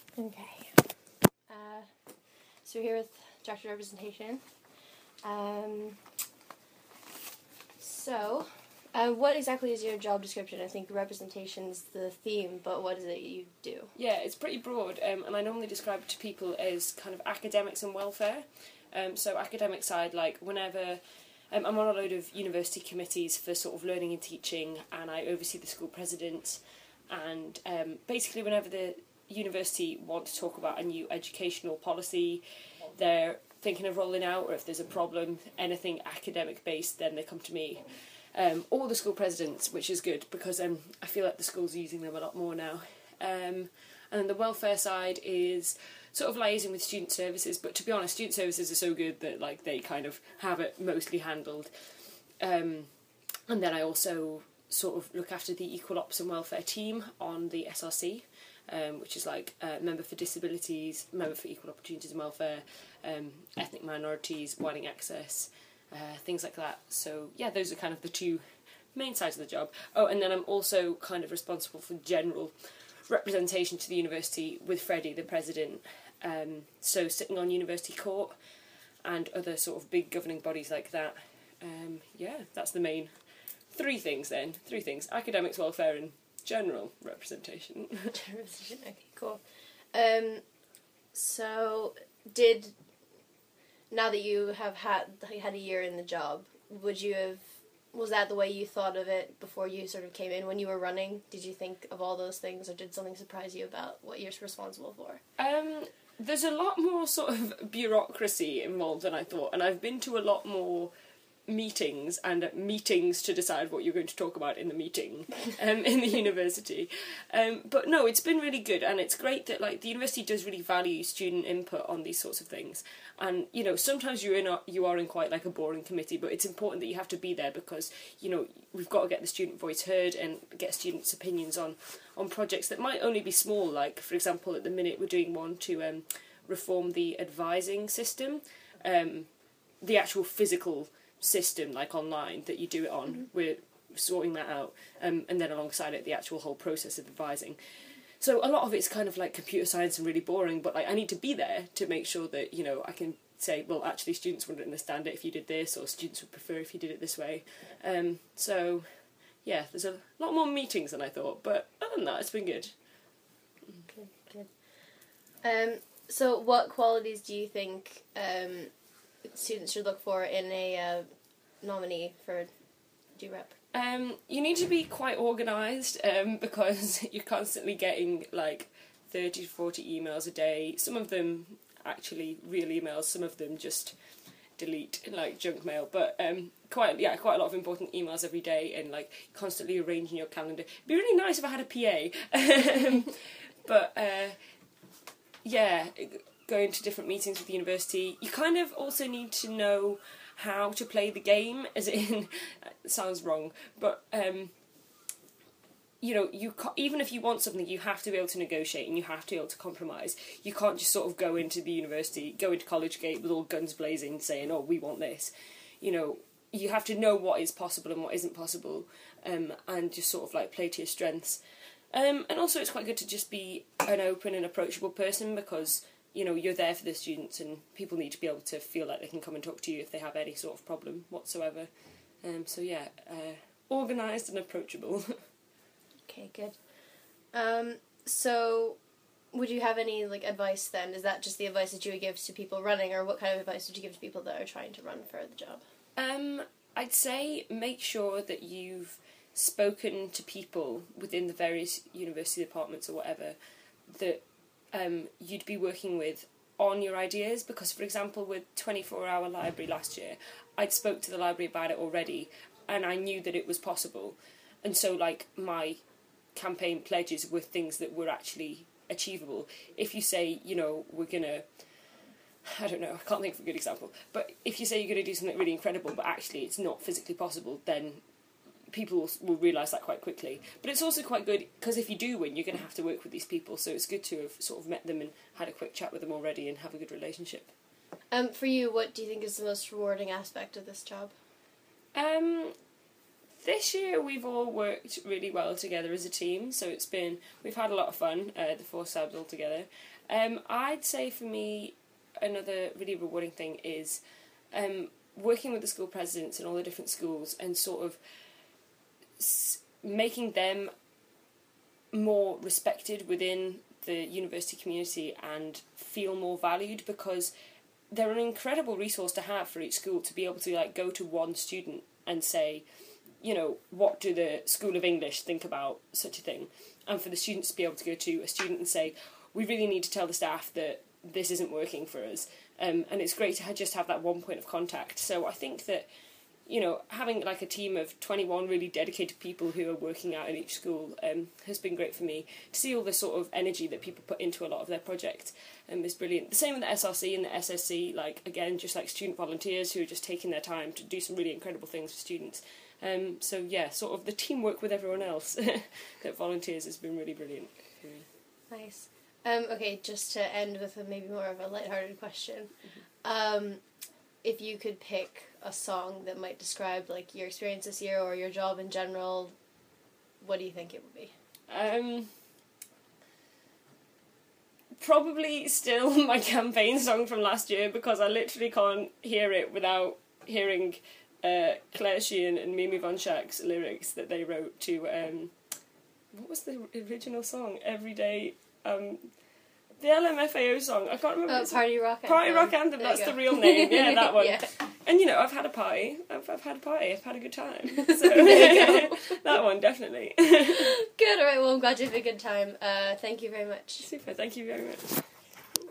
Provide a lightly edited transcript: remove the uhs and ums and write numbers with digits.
Okay. So we're here with Director Representation. What exactly is your job description? I think representation's the theme, but what is it you do? Yeah, it's pretty broad, and I normally describe it to people as kind of academics and welfare. So academic side, like whenever I'm on a load of university committees for sort of learning and teaching, and I oversee the school presidents, and basically whenever the university want to talk about a new educational policy they're thinking of rolling out, or if there's a problem, anything academic based, then they come to me. Or the school presidents, which is good because I feel like the school's using them a lot more now. And then the welfare side is sort of liaising with student services, but to be honest, student services are so good that like they kind of have it mostly handled. And then I also sort of look after the Equal Ops and Welfare team on the SRC, which is like Member for Disabilities, Member for Equal Opportunities and Welfare, Ethnic Minorities, Widening Access, things like that. So yeah, those are kind of the two main sides of the job. Oh, and then I'm also kind of responsible for general representation to the university with Freddie, the president. So sitting on university court and other sort of big governing bodies like that. Yeah, that's the main three things. Academics, welfare and general representation. Okay, cool. Now that you have had a year in the job, was that the way you thought of it before you sort of came in when you were running? Did you think of all those things, or did something surprise you about what you're responsible for? There's a lot more sort of bureaucracy involved than I thought, and I've been to a lot more meetings to decide what you're going to talk about in the meeting in the university. But no, it's been really good, and it's great that like the university does really value student input on these sorts of things. And you know, sometimes you are in quite like a boring committee, but it's important that you have to be there because you know we've got to get the student voice heard and get students' opinions on projects that might only be small. Like for example, at the minute we're doing one to reform the advising system, the actual physical system like online that you do it on. Mm-hmm. We're sorting that out, and then alongside it the actual whole process of advising. So a lot of it's kind of like computer science and really boring, but like I need to be there to make sure that you know I can say, well actually students wouldn't understand it if you did this, or students would prefer if you did it this way. So yeah, there's a lot more meetings than I thought, but other than that it's been good. Good. So what qualities do you think students should look for in a nominee for DREP? You need to be quite organised because you're constantly getting like 30 to 40 emails a day. Some of them actually real emails, some of them just delete like junk mail, but quite a lot of important emails every day, and like constantly arranging your calendar. It'd be really nice if I had a PA. But yeah, going to different meetings with the university. You kind of also need to know how to play the game, as in, it sounds wrong, but you know, even if you want something, you have to be able to negotiate and you have to be able to compromise. You can't just sort of go into College Gate with all guns blazing saying, oh, we want this. You know, you have to know what is possible and what isn't possible, and just sort of like play to your strengths. And also it's quite good to just be an open and approachable person because, you know, you're there for the students and people need to be able to feel like they can come and talk to you if they have any sort of problem whatsoever. So yeah, organised and approachable. Okay, good. So would you have any like advice then? Is that just the advice that you would give to people running, or what kind of advice would you give to people that are trying to run for the job? I'd say make sure that you've spoken to people within the various university departments or whatever that you'd be working with on your ideas, because for example with 24-hour library last year I'd spoke to the library about it already and I knew that it was possible, and so like my campaign pledges were things that were actually achievable. If you say, you know, we're gonna, I don't know, I can't think of a good example, but if you say you're going to do something really incredible but actually it's not physically possible, then people will realise that quite quickly. But it's also quite good because if you do win, you're going to have to work with these people, so it's good to have sort of met them and had a quick chat with them already and have a good relationship. For you, what do you think is the most rewarding aspect of this job? this year we've all worked really well together as a team, so we've had a lot of fun, the 4 SABs all together. I'd say for me, another really rewarding thing is working with the school presidents in all the different schools and sort of making them more respected within the university community and feel more valued, because they're an incredible resource to have for each school to be able to like go to one student and say, you know, what do the School of English think about such a thing? And for the students to be able to go to a student and say, we really need to tell the staff that this isn't working for us. And it's great to just have that one point of contact. So I think that, you know, having like a team of 21 really dedicated people who are working out in each school has been great for me. To see all the sort of energy that people put into a lot of their project is brilliant. The same with the SRC and the SSC, like, again, just like student volunteers who are just taking their time to do some really incredible things for students. So yeah, sort of the teamwork with everyone else that volunteers has been really brilliant for me. Nice. Okay, just to end with maybe more of a lighthearted question. If you could pick a song that might describe like your experience this year or your job in general, what do you think it would be? Probably still my campaign song from last year, because I literally can't hear it without hearing Claire Sheehan and Mimi Von Schack's lyrics that they wrote to what was the original song? Everyday, the LMFAO song. I can't remember. Party Rock Anthem. Party Rock Anthem. That's the real name. Yeah, that one. Yeah. And you know, I've had a party. I've had a party. I've had a good time. So that one definitely. Good. All right. Well, I'm glad you had a good time. Thank you very much. Super. Thank you very much.